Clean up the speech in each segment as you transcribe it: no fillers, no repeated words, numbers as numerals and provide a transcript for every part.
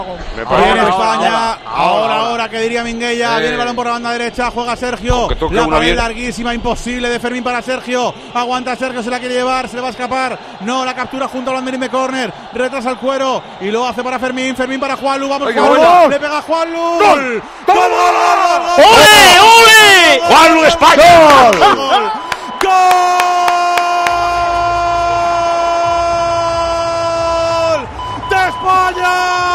Viene España, ahora, ¿qué diría Minguella? Viene el balón por la banda derecha, juega Sergio, la pared larguísima, imposible de Fermín para Sergio, aguanta Sergio, se la quiere llevar, se le va a escapar, no, la captura junto al banderín de córner, retrasa el cuero, y lo hace para Fermín para Juanlu, vamos Juanlu, le pega Juanlu, ¡gol! ¡Ole! ¡Juanlu España! ¡Gol! ¡De España!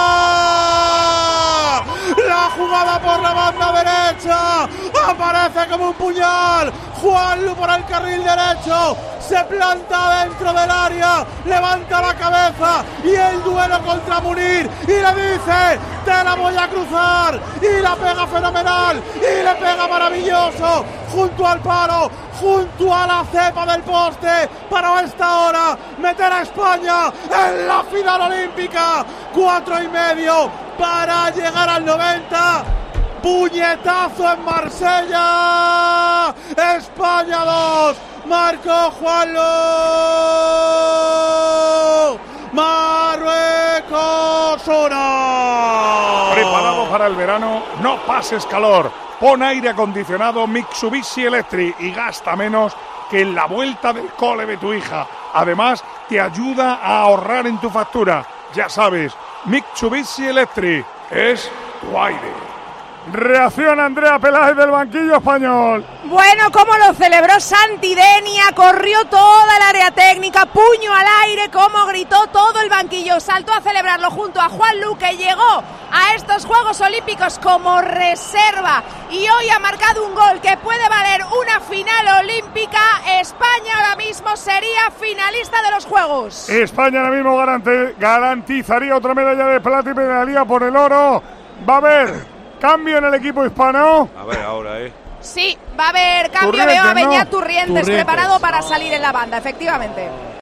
Jugada por la banda derecha, aparece como un puñal, Juanlu por el carril derecho, se planta dentro del área, levanta la cabeza y el duelo contra Munir y le dice, te la voy a cruzar, y la pega fenomenal, y le pega maravilloso, junto al palo, junto a la cepa del poste, para a esta hora meter a España en la final olímpica, 4,5 para llegar al 90. Puñetazo en Marsella. España 2. Marcó Juanlu. Marruecos 1. Preparado para el verano, no pases calor. Pon aire acondicionado Mitsubishi Electric y gasta menos que en la vuelta del cole de tu hija. Además, te ayuda a ahorrar en tu factura. Ya sabes, Mitsubishi Electric es tu aire. Reacciona Andrea Peláez del banquillo español. Bueno, cómo lo celebró Santi Denia, corrió toda el área técnica, puño al aire, cómo gritó todo el banquillo, saltó a celebrarlo junto a Juanlu, que llegó a estos Juegos Olímpicos como reserva y hoy ha marcado un gol que puede valer una final olímpica. España ahora mismo sería finalista de los Juegos. España ahora mismo garantizaría otra medalla de plata y medalla por el oro. Va a haber cambio en el equipo hispano. A ver ahora, Sí, va a haber cambio. Veo a Beñat Turrientes preparado para salir en la banda, efectivamente.